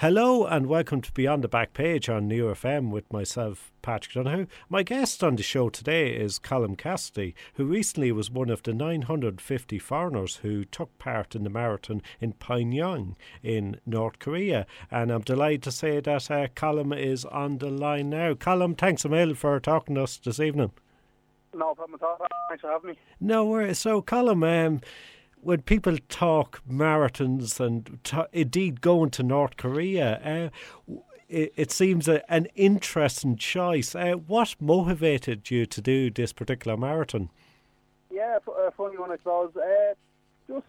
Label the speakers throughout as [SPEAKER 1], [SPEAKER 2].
[SPEAKER 1] Hello and welcome to Beyond the Back Page on New FM with myself, Patrick Donoghue. My guest on the show today is Colm Cassidy, who recently was one of the 950 foreigners who took part in the marathon in Pyongyang in North Korea. And I'm delighted to say that Colm is on the line now. Colm, thanks a million for talking to us this evening.
[SPEAKER 2] No problem at all. Thanks for having me.
[SPEAKER 1] No worries. So, Colm, when people talk marathons and indeed going to North Korea, it seems an interesting choice. What motivated you to do this particular marathon?
[SPEAKER 2] Yeah, funny one, I suppose. Just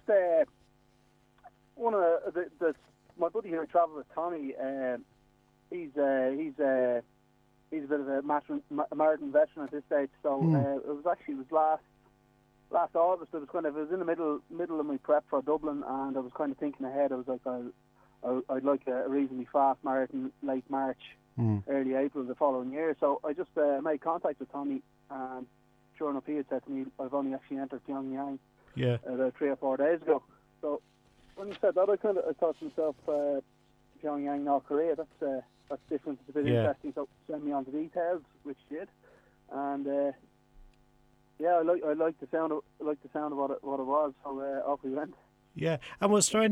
[SPEAKER 2] one of my buddy who I travel with, Tommy. He's a bit of a marathon veteran at this stage. So it was last August. It was in the middle of my prep for Dublin, and I was kind of thinking ahead. I was like, I'd like a reasonably fast marathon, late March, early April the following year. So I just made contact with Tommy, and sure enough, he had said to me, I've only actually entered Pyongyang about 3 or 4 days ago. So when he said that, I thought to myself, Pyongyang, North Korea, that's different. It's a bit interesting. So send me on the details, which he did, and. Yeah, I like the sound of what it was. So off we went.
[SPEAKER 1] Yeah, and was there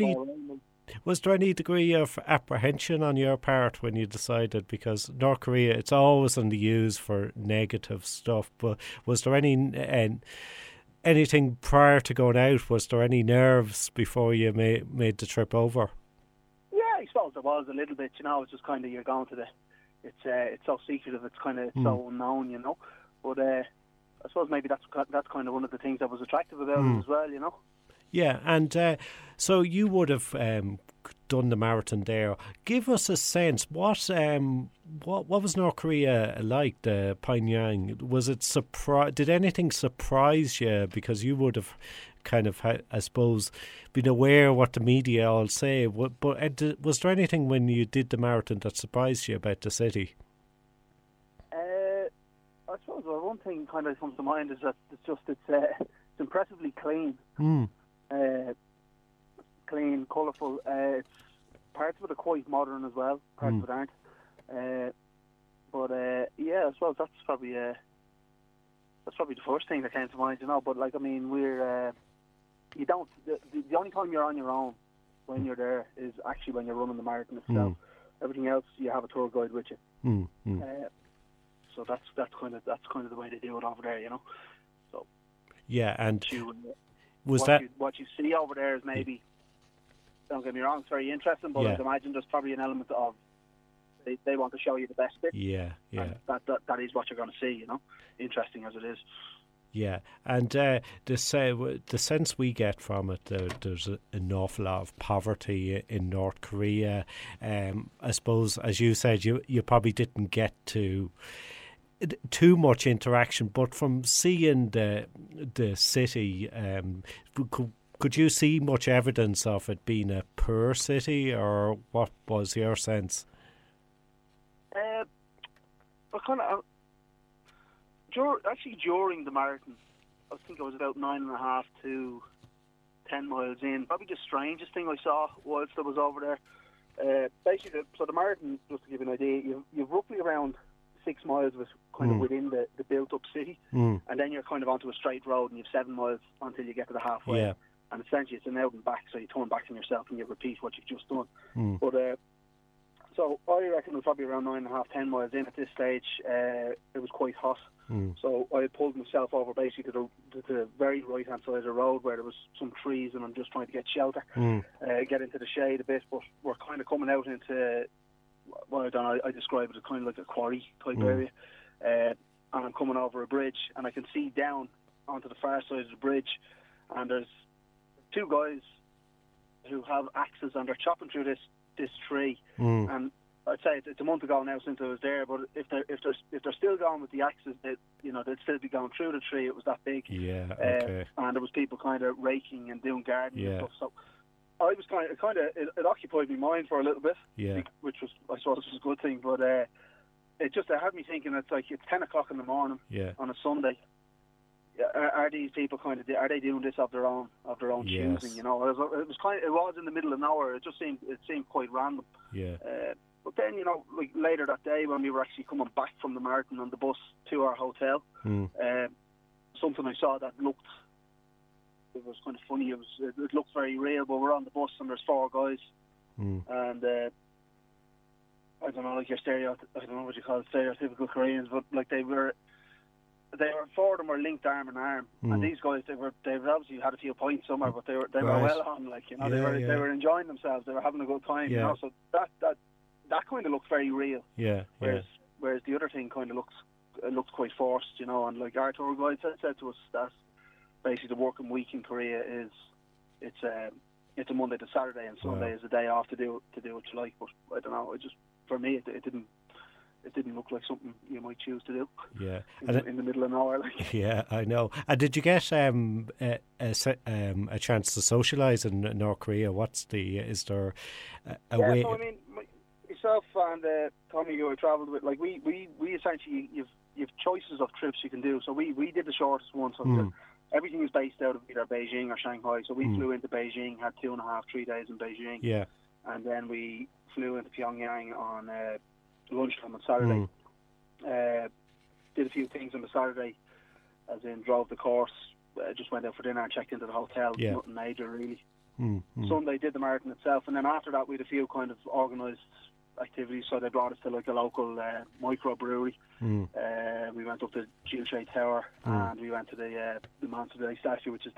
[SPEAKER 1] any degree of apprehension on your part when you decided? Because North Korea, it's always on the use for negative stuff. But was there anything prior to going out? Was there any nerves before you made the trip over?
[SPEAKER 2] Yeah, I suppose there was a little bit. It's just kind of you're going to it's so secretive. It's kind of so unknown. But. I suppose maybe that's kind of one of the things that was attractive about it as well,
[SPEAKER 1] Yeah, and so you would have done the marathon there. Give us a sense. What was North Korea like? The Pyongyang, was it did anything surprise you? Because you would have kind of, I suppose, been aware what the media all say. But was there anything when you did the marathon that surprised you about the city?
[SPEAKER 2] I suppose one thing kind of comes to mind is that it's impressively clean, clean, colourful. It's parts of it are quite modern as well. Parts of it aren't. Yeah, I suppose that's probably the first thing that came to mind. But like I mean, we're you don't the only time you're on your own when you're there is actually when you're running the marathon itself. Everything else you have a tour guide with you. So that's kind of the way they do it over there, So
[SPEAKER 1] yeah, and
[SPEAKER 2] what you see over there is maybe, don't get me wrong, it's very interesting, but I'd imagine there's probably an element of they want to show you the best bit.
[SPEAKER 1] Yeah.
[SPEAKER 2] That is what you're going to see, interesting as it is.
[SPEAKER 1] Yeah, and the sense we get from it, there's an awful lot of poverty in North Korea. I suppose, as you said, you probably didn't get too much interaction, but from seeing the city, could you see much evidence of it being a poor city, or what was your sense?
[SPEAKER 2] During the marathon, I think I was about 9.5 to 10 miles in. Probably the strangest thing I saw whilst I was over there. Basically, so the marathon, just to give you an idea, you've roughly around 6 miles of it kind of within the built-up city, and then you're kind of onto a straight road, and you've 7 miles until you get to the halfway. Yeah. And essentially, it's an out and back, so you turn back on yourself and you repeat what you've just done. But so I reckon it was probably around 9.5, 10 miles in at this stage. It was quite hot. So I had pulled myself over basically to the very right-hand side of the road where there was some trees, and I'm just trying to get shelter, get into the shade a bit. But we're kind of coming out into, well, I describe it as kind of like a quarry type area. And I'm coming over a bridge, and I can see down onto the far side of the bridge, and there's 2 guys who have axes, and they're chopping through this tree. And I'd say it's a month ago now since I was there, but if they're still going with the axes, they'd still be going through the tree. It was that big.
[SPEAKER 1] Yeah, okay.
[SPEAKER 2] And there was people kind of raking and doing gardening and stuff. So I was it occupied my mind for a little bit, which was, I suppose, was a good thing. But it had me thinking, it's 10 o'clock in the morning on a Sunday, are these people are they doing this of their own
[SPEAKER 1] Yes.
[SPEAKER 2] choosing? You know, it was in the middle of nowhere. It seemed quite random.
[SPEAKER 1] Yeah.
[SPEAKER 2] But then, you know, like later that day when we were actually coming back from the marathon on the bus to our hotel, something I saw that looked, it was kind of funny. It looked very real. But we're on the bus and there's 4 guys, and I don't know, like I don't know what you call it, stereotypical Koreans, but like they were 4 of them were linked arm in arm, and these guys they obviously had a few points somewhere, but they were well on, like, you know, they were enjoying themselves, they were having a good time, you know. So that kind of looked very real.
[SPEAKER 1] Yeah.
[SPEAKER 2] Whereas the other thing kind of looked quite forced, you know. And like our tour guide said to us that basically the working week in Korea it's a Monday to Saturday, and Sunday is a day off to do what you like. But I don't know. For me it didn't look like something you might choose to do.
[SPEAKER 1] Yeah,
[SPEAKER 2] in the middle of nowhere, like.
[SPEAKER 1] Yeah, I know. And did you get a chance to socialise in North Korea? Is there a way?
[SPEAKER 2] So I mean, myself and Tommy, who I travelled with, like we essentially you've choices of trips you can do. So we did the shortest one. So everything is based out of either Beijing or Shanghai. So we flew into Beijing, had 2.5-3 days in Beijing.
[SPEAKER 1] Yeah,
[SPEAKER 2] and then we flew into Pyongyang on lunchtime on Saturday. Did a few things on the Saturday, as in drove the course, just went out for dinner and checked into the hotel.
[SPEAKER 1] Yeah.
[SPEAKER 2] Nothing major really. Sunday did the marathon itself, and then after that we had a few kind of organised activities. So they brought us to like a local microbrewery. We went up to Juche Tower, and we went to the Mansa Day statue, which is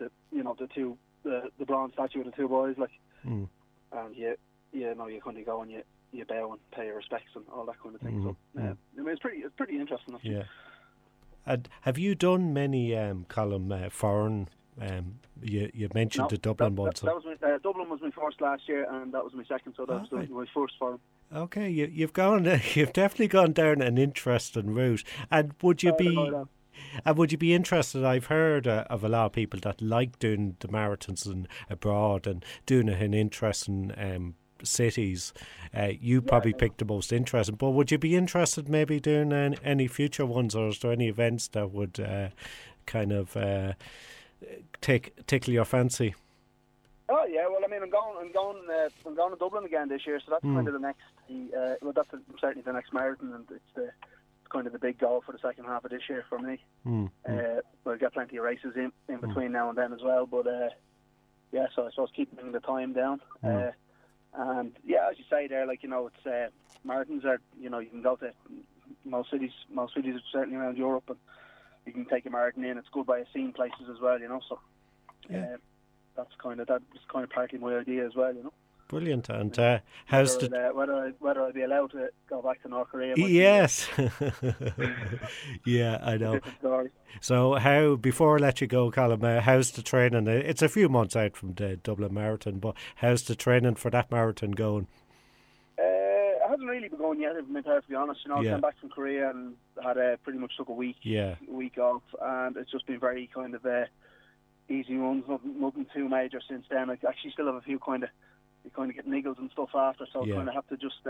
[SPEAKER 2] the bronze statue of the 2 boys, like. And you kind of go and you bow and pay your respects and all that kind of thing. So I mean, it's pretty interesting. Actually.
[SPEAKER 1] Yeah. And have you done many Colm foreign? You mentioned the Dublin one.
[SPEAKER 2] That was Dublin was my first last year, and that was my second. So that was my first foreign. Okay,
[SPEAKER 1] you've definitely gone down an interesting route. And would you be interested? I've heard of a lot of people that like doing the marathons abroad and doing it in interesting cities. You probably picked the most interesting, but would you be interested maybe doing any future ones, or is there any events that would kind of tickle your fancy?
[SPEAKER 2] Oh yeah, well I mean I'm going to Dublin again this year, so that's kind of the next. That's certainly the next marathon, and it's kind of the big goal for the second half of this year for me. We'll get plenty of races in between now and then as well, but so I suppose keeping the time down. And yeah, as you say there, like, you know, it's marathons are, you know, you can go to most cities certainly around Europe, and you can take a marathon in. It's good way of seeing places as well, you know. So that's kind of partly my idea as well, you know.
[SPEAKER 1] Brilliant. And
[SPEAKER 2] whether I'd be allowed to go back to North Korea?
[SPEAKER 1] Yes. Yeah, I know. So before I let you go, Colm, how's the training? It's a few months out from the Dublin Marathon, but how's the training for that marathon going?
[SPEAKER 2] It hasn't really been going yet, if I'm entirely to be honest. You know, I came back from Korea and had pretty much took a week off, and it's just been very kind of easy runs, nothing too major since then. I actually still have a few you kind of get niggles and stuff after, so I kind of have to just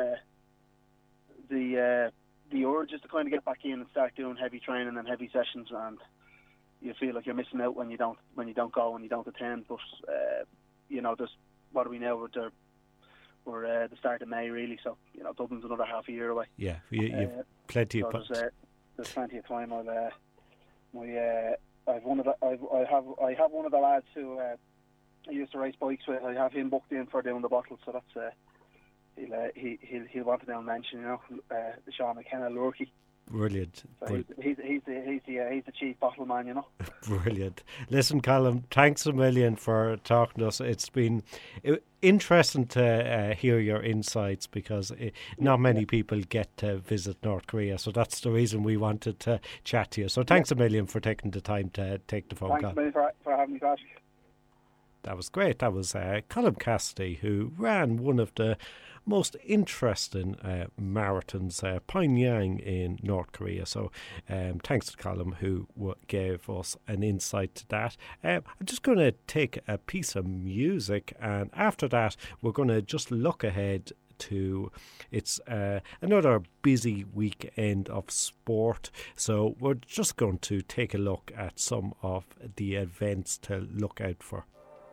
[SPEAKER 2] the urge is to kind of get back in and start doing heavy training and heavy sessions, and you feel like you're missing out when you don't go and you don't attend. But you know, what are we now? We're the start of May really, so you know Dublin's another half a year away. Yeah, you've plenty of there's plenty of time. I have one of the lads who I used to race bikes with. I have him booked in for doing the bottles, so that's he'll want to down mention, you know, Sean McKenna Lurkey. Brilliant. So he's the chief bottle man, you know. Brilliant. Listen, Colm, thanks a million for talking to us. It's been interesting to hear your insights, because not many people get to visit North Korea, so that's the reason we wanted to chat to you. So thanks a million for taking the time to take the phone call. Thanks a million for having me, Patrick. That was great. That was Colm Cassidy, who ran one of the most interesting marathons, Pyongyang in North Korea. So thanks to Colm, who gave us an insight to that. I'm just going to take a piece of music, and after that we're going to just look ahead
[SPEAKER 1] it's another busy weekend of sport. So we're just going to take a look at some of the events to look out for.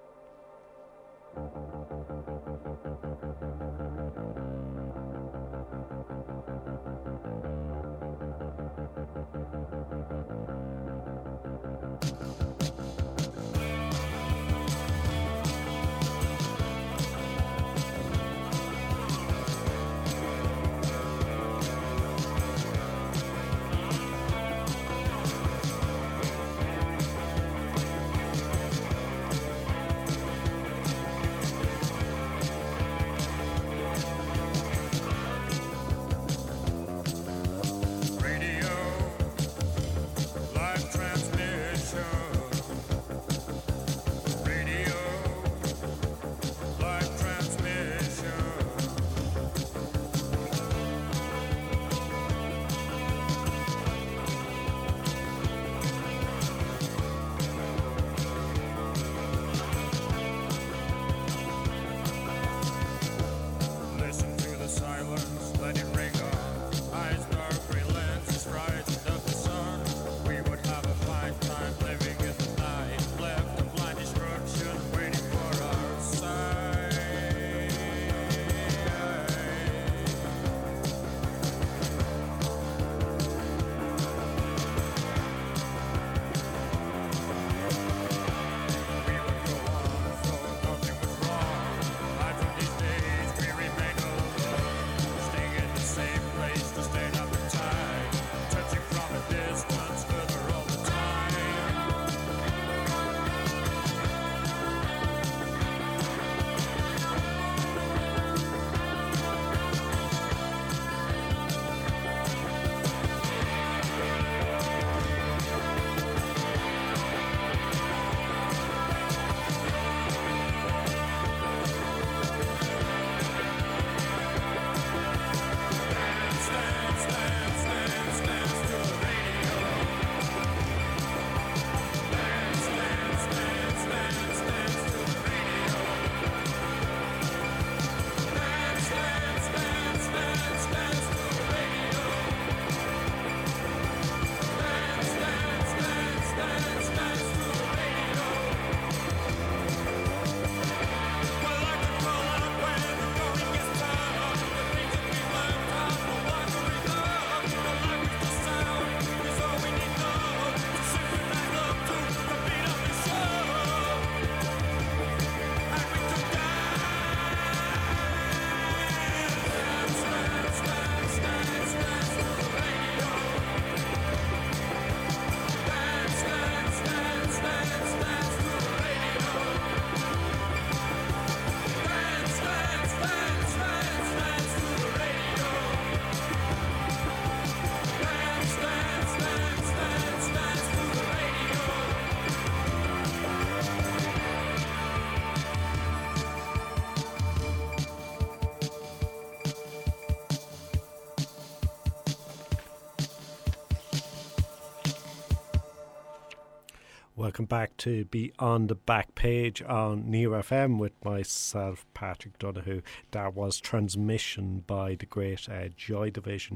[SPEAKER 1] Welcome back to Be On The Back Page on Near FM with myself, Patrick Donoghue. That was Transmission by the great Joy Division.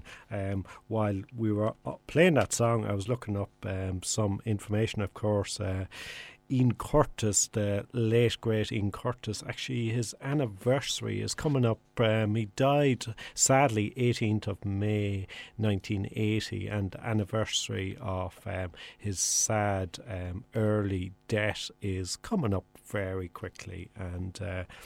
[SPEAKER 1] While we were playing that song, I was looking up some information, of course. Ian Curtis, the late great Ian Curtis, actually his anniversary is coming up. He died sadly 18th of May 1980, and the anniversary of his sad early death is coming up very quickly. And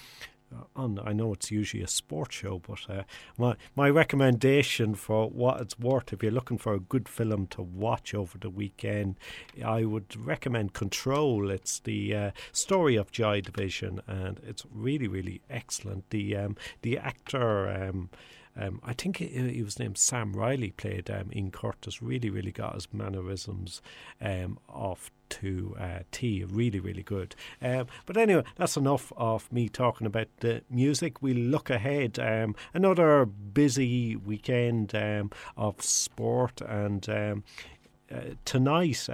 [SPEAKER 1] I know it's usually a sports show, but my recommendation for what it's worth, if you're looking for a good film to watch over the weekend, I would recommend Control. It's the story of Joy Division, and it's really, really excellent. The actor, I think he was named Sam Riley, played Ian Curtis. Really, really got his mannerisms off to T. Really, really good. But anyway, that's enough of me talking about the music. We'll look ahead. Another busy weekend of sport, and tonight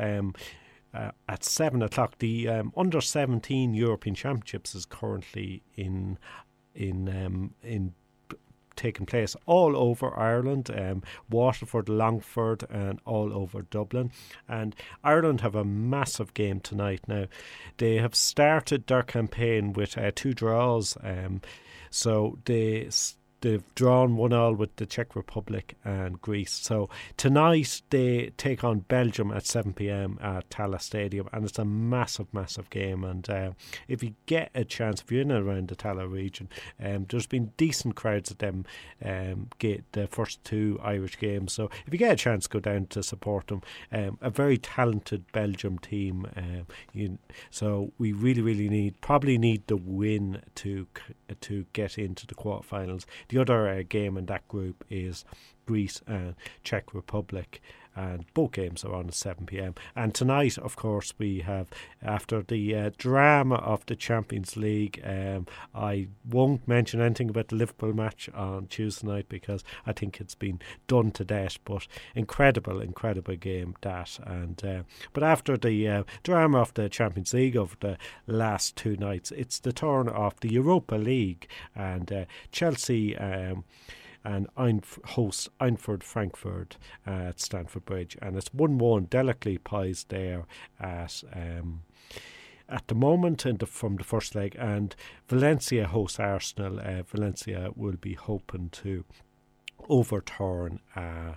[SPEAKER 1] at 7 o'clock, the Under-17 European Championships is currently in taking place all over Ireland, Waterford, Longford and all over Dublin. And Ireland have a massive game tonight. Now, they have started their campaign with 2 draws, so they've drawn 1-1 with the Czech Republic and Greece. So tonight they take on Belgium at 7 p.m. at Tallaght Stadium, and it's a massive, massive game. And if you get a chance, if you're in and around the Tallaght region, there's been decent crowds at them get the first 2 Irish games. So if you get a chance, go down to support them. A very talented Belgium team. So we really need the win to get into the quarterfinals. The other game in that group is Greece and Czech Republic, and both games are on at 7 p.m. And tonight, of course, we have, after the drama of the Champions League, I won't mention anything about the Liverpool match on Tuesday night because I think it's been done to death, but incredible game that. And but after the drama of the Champions League over the last 2 nights, it's the turn of the Europa League, and Chelsea and host Eintracht Frankfurt at Stamford Bridge, and it's 1-1, delicately poised there at the moment from the first leg. And Valencia hosts Arsenal. Valencia will be hoping to overturn a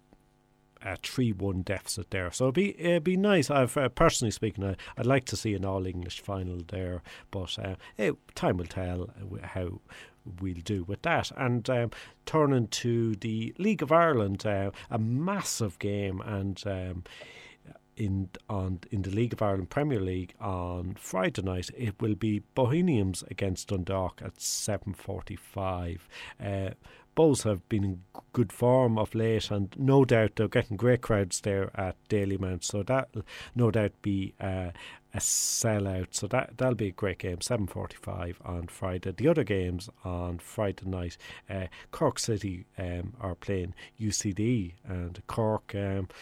[SPEAKER 1] 3-1 deficit there, so it'd be nice. I've personally speaking, I'd like to see an all-English final there, but time will tell how we'll do with that. And turning to the League of Ireland, a massive game, and in the League of Ireland Premier League on Friday night, it will be Bohemians against Dundalk at 7:45. Both have been in good form of late, and no doubt they're getting great crowds there at Dalymount, so that'll no doubt be a sellout. So that'll be a great game. 7:45 on Friday. The other games on Friday night, Cork City are playing UCD, and Cork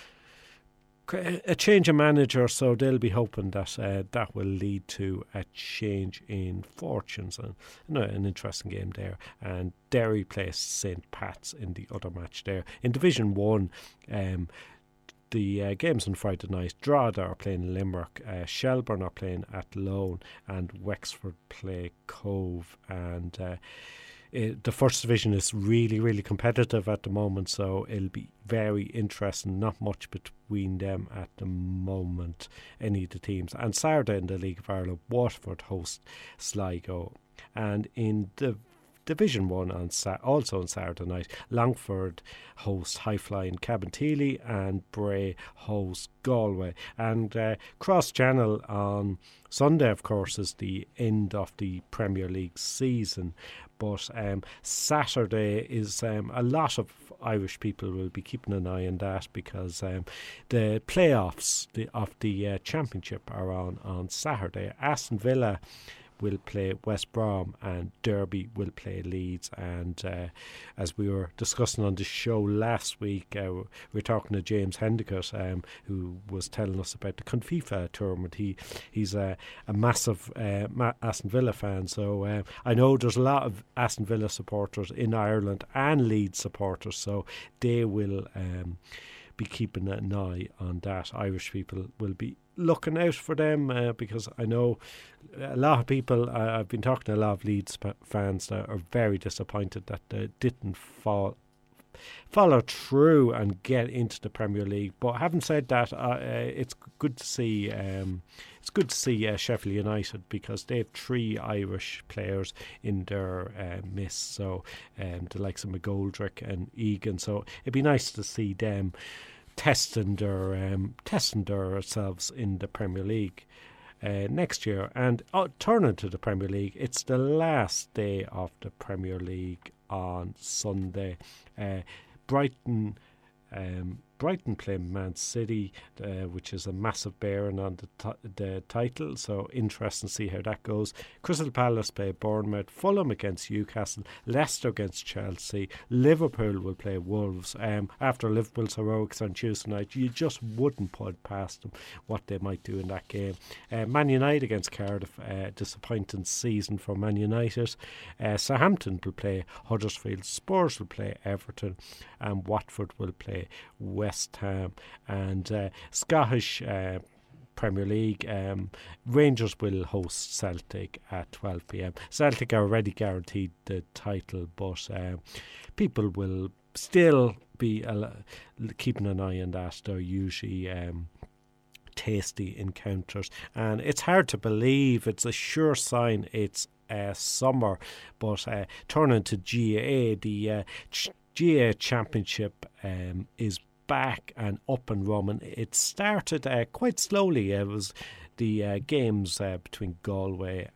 [SPEAKER 1] a change of manager, so they'll be hoping that that will lead to a change in fortunes, and an interesting game there. And Derry plays St. Pat's in the other match there. In Division 1, the games on Friday night, Drogheda are playing Limerick, Shelbourne are playing Athlone, and Wexford play Cove. And the first division is really competitive at the moment, so it'll be very interesting. Not much between them at the moment, any of the teams. And Saturday in the League of Ireland, Waterford host Sligo. And in the Division 1 also on Saturday night, Longford hosts High-Flying Cabinteely, and Bray hosts Galway. And cross-channel on Sunday, of course, is the end of the Premier League season. But Saturday is a lot of Irish people will be keeping an eye on that, because the playoffs of the Championship are on Saturday. Aston Villa will play West Brom, and Derby will play Leeds. And as we were discussing on the show last week, we were talking to James Hendicott, who was telling us about the Confifa tournament. He's a massive Aston Villa fan, so I know there's a lot of Aston Villa supporters in Ireland and Leeds supporters, so they will be keeping an eye on that. Irish people will be looking out for them, because I know a lot of people, I've been talking to a lot of Leeds fans that are very disappointed that they didn't follow through and get into the Premier League. But having said that, it's good to see Sheffield United, because they have 3 Irish players in their midst, so the likes of McGoldrick and Egan, so it'd be nice to see them testing themselves in the Premier League next year. And turning to the Premier League, it's the last day of the Premier League on Sunday. Brighton Brighton play Man City, which is a massive bearing on the title, so interesting to see how that goes. Crystal Palace play Bournemouth, Fulham against Newcastle, Leicester against Chelsea, Liverpool will play Wolves. After Liverpool's heroics on Tuesday night, you just wouldn't put past them what they might do in that game. Man United against Cardiff, disappointing season for Man United. Southampton will play Huddersfield, Spurs will play Everton, and Watford will play West Ham. And Scottish Premier League, Rangers will host Celtic at 12 p.m. Celtic are already guaranteed the title, but people will still be keeping an eye on that. They're usually tasty encounters, and it's hard to believe. It's a sure sign it's summer, but turning to GAA, the GAA Championship is back and up and running. It started quite slowly. It was the games between Galway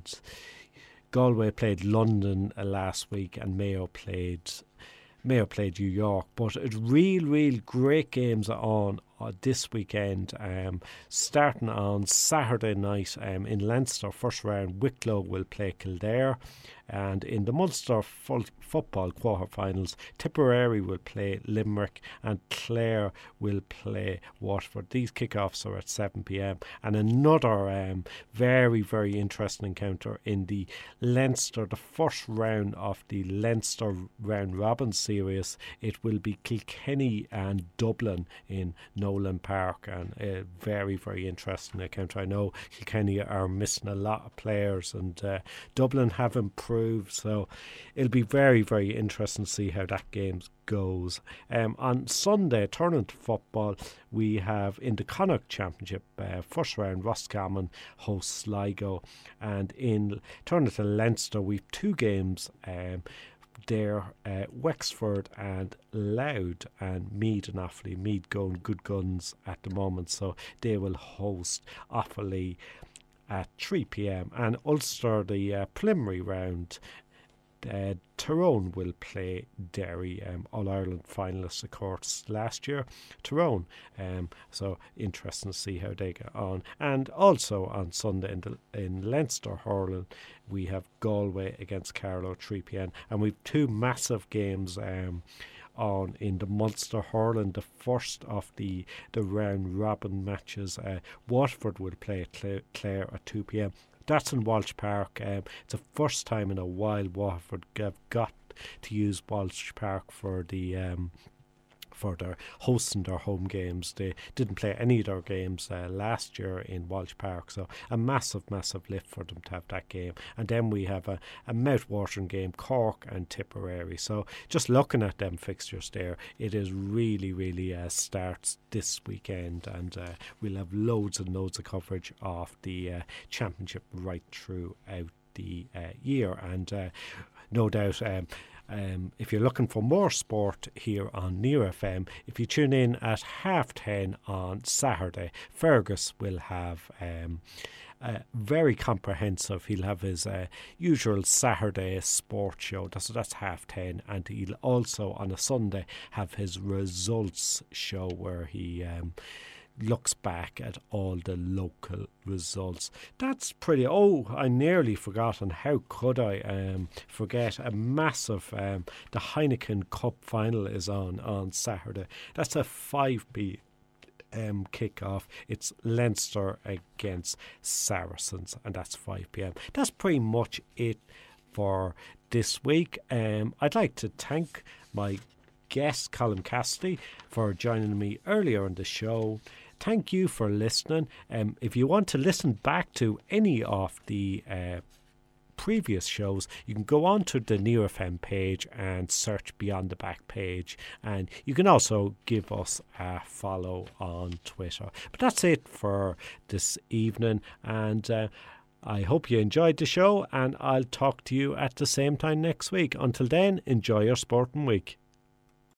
[SPEAKER 1] played London last week, and Mayo played New York. But real great games are on this weekend. Starting on Saturday night in Leinster, first round, Wicklow will play Kildare. And in the Munster football quarter-finals, Tipperary will play Limerick and Clare will play Waterford. These kick-offs are at 7 p.m. And another very interesting encounter in the Leinster, the first round of the Leinster round-robin series. It will be Kilkenny and Dublin in Nolan Park, and a very interesting encounter. I know Kilkenny are missing a lot of players, and Dublin have improved, so it'll be very interesting to see how that game goes. On Sunday, turning to football, we have in the Connacht Championship, first round, Roscommon hosts Sligo, and in turning to Leinster, we've two games there, Wexford and Louth, and Meath and Offaly. Meath going good guns at the moment, so they will host Offaly at 3 p.m. and Ulster, the preliminary round, Tyrone will play Derry, All-Ireland finalists, of course, last year, Tyrone. So interesting to see how they get on. And also on Sunday in Leinster hurling, we have Galway against Carlow, 3 p.m. And we've two massive games on in the Munster hurling, the first of the round robin matches. Waterford will play Clare at 2 p.m. That's in Walsh Park. It's the first time in a while Waterford have got to use Walsh Park for their hosting their home games. They didn't play any of their games last year in Walsh Park, so a massive lift for them to have that game. And then we have a mouth-watering game, Cork and Tipperary. So just looking at them fixtures there, it is really starts this weekend, and we'll have loads and loads of coverage of the championship right throughout the year. And no doubt, if you're looking for more sport here on Near FM, if you tune in at 10:30 on Saturday, Fergus will have very comprehensive. He'll have his usual Saturday sport show. That's 10:30, and he'll also on a Sunday have his results show where he looks back at all the local results. That's pretty. Oh, I nearly forgotten. How could I forget a massive the Heineken Cup final is on Saturday. That's a 5 p.m. kick-off. It's Leinster against Saracens, and that's 5 p.m. That's pretty much it for this week. I'd like to thank my guest Colin Cassidy for joining me earlier on the show. Thank you for listening. If you want to listen back to any of the previous shows, you can go on to the Near FM page and search Beyond the Back page, and you can also give us a follow on Twitter. But that's it for this evening, and I hope you enjoyed the show, and I'll talk to you at the same time next week. Until then, enjoy your sporting week.